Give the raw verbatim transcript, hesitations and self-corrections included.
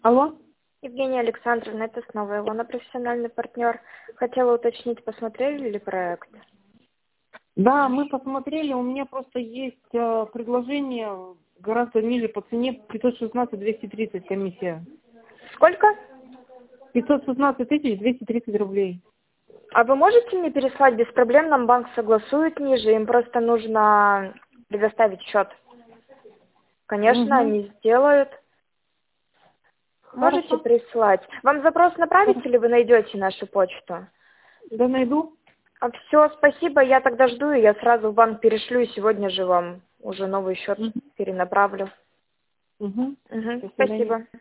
Алло? Евгения Александровна, это снова Илона, профессиональный партнер. Хотела уточнить, посмотрели ли проект? Да, мы посмотрели, у меня просто есть э, предложение гораздо ниже по цене, пятьсот шестнадцать двести тридцать комиссия. Сколько? пятьсот шестнадцать тысяч двести тридцать рублей. А вы можете мне переслать без проблем? Нам банк согласует ниже, им просто нужно предоставить счет. Конечно, Угу. они сделают. Можете Хорошо. прислать? Вам запрос направить Хорошо. или вы найдете нашу почту? Да, найду. А все, спасибо, я тогда жду, и я сразу в банк перешлю, и сегодня же вам уже новый счет Угу. перенаправлю. Угу. Угу, До свидания. спасибо.